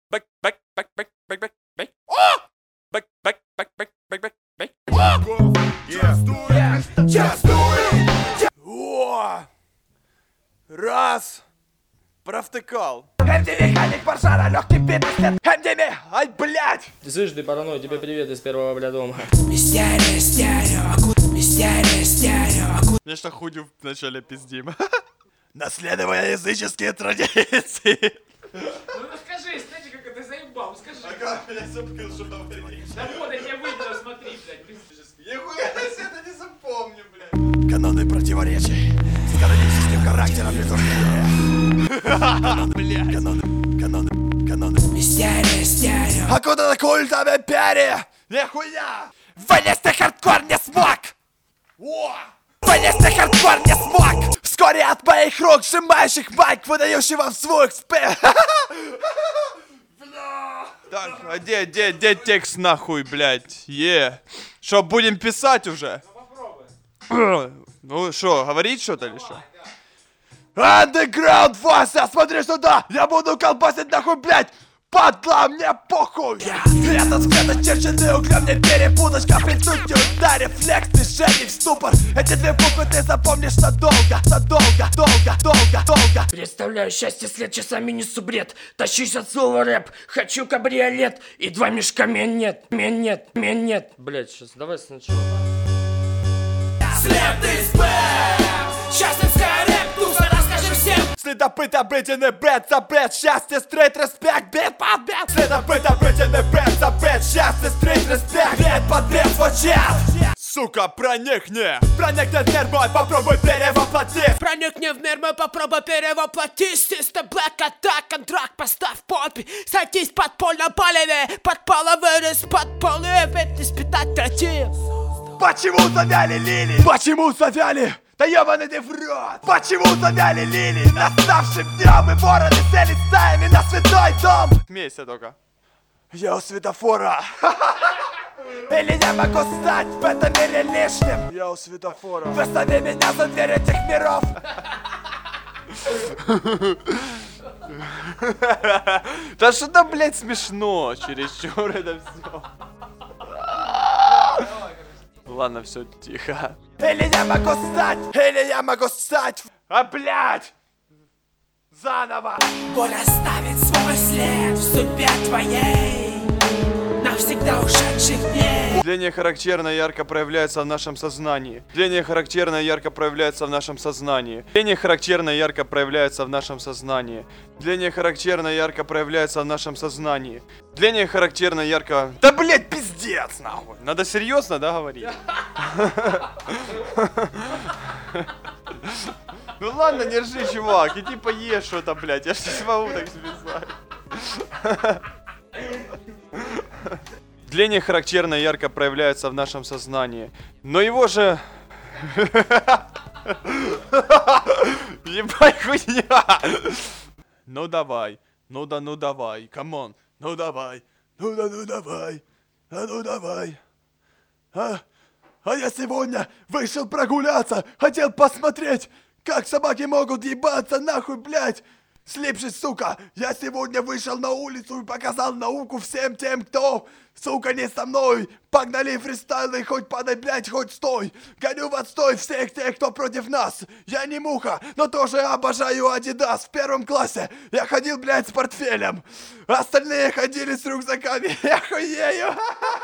О! Раз! Провтыкал. Механик пожара, легкий пистолет. Ай, блядь! Ты слышишь, ты параной, тебе привет из первого бля дома. Мистерия стерео, мистерия стерео. Мне что худю вначале пиздим. Наследуя языческие традиции. Ну скажи, знаете, как это заебал, скажи. Я забыл, что говорить. Да вот, я тебе выйду, смотри, блядь. Нихуя я это не запомню, блядь. Каноны противоречий с каноническим характером литургии. Каноны. Мистерия стерео. Откуда культом империи? Нихуя! Вылезти хардкор не смог! О! Вылезти хардкор не смог! Вскоре от моих рук, сжимающих майк, выдающего в звук спи. Так, а где текст нахуй, блядь? Шо, будем писать уже? Ну шо, говорить что-то или что? Underground Вася, смотри сюда! Я буду колбасить нахуй, блядь! Падла, мне похуй! Этот взгляд очерченный углем, мне перепуточка при сути удар, рефлекс, движений в ступор. Эти две буквы ты запомнишь надолго. Представляю счастье след, часами несу бред. Тащусь от слова рэп, хочу кабриолет. И 2 мешка нет. Блять, сейчас давай сначала. След из Б. Счастливская рэп, туса, расскажи всем. Следопыт, обретенный бред, за бред, счастье, стрейт, респект, бит под бит. Следопыт, обретенный бред, за бред, счастье, стрейт, респект, бит под бит звучит. Сука, проникни в мир мой, попробуй перевоплотить. Проникни в мир мой, попробуй перевоплотить. Систем Блэк, атак, контракт, поставь подпись. Садись под поле полеве, под половый рис, под поле, ведь испытать тратил. Почему завяли лилии? Почему завяли? Да ёбаный ты в рот! Почему завяли лилии? Наставшим днем и вороны сели стаями на святой дом! Смейся только. Я у светофора. Или я могу стать в этом мире лишним? Я у светофора. Выстави меня за дверь этих миров. Да что-то, блядь, смешно. Чересчур это все. Ладно, все, тихо. Или я могу стать. А, блядь! Заново! Боль оставит свой след в судьбе твоей. Навсегда ушедших дней. Тление характерно ярко проявляется в нашем сознании. Тление характерно ярко проявляется в нашем сознании. Тление характерно ярко проявляется в нашем сознании. Тление характерно ярко проявляется в нашем сознании. Тление характерно ярко... Да, блять, пиздец, нахуй. Надо серьезно, да, говорить? Ну ладно, не ржи, чувак. Иди поешь что-то, блять. Я ж не смогу так записать. Тление характерно ярко проявляется в нашем сознании. Но его же... Ебать хуйня! Ну давай, ну давай, камон, ну давай, ну давай, ну давай. А я сегодня вышел прогуляться, хотел посмотреть, как собаки могут ебаться нахуй, блядь. Слепшись, сука, я сегодня вышел на улицу и показал науку всем тем, кто, сука, не со мной. Погнали фристайлы, хоть падай, блядь, хоть стой. Гоню в отстой всех тех, кто против нас. Я не муха, но тоже обожаю Адидас. В 1 классе я ходил, блядь, с портфелем. Остальные ходили с рюкзаками. Я хуею.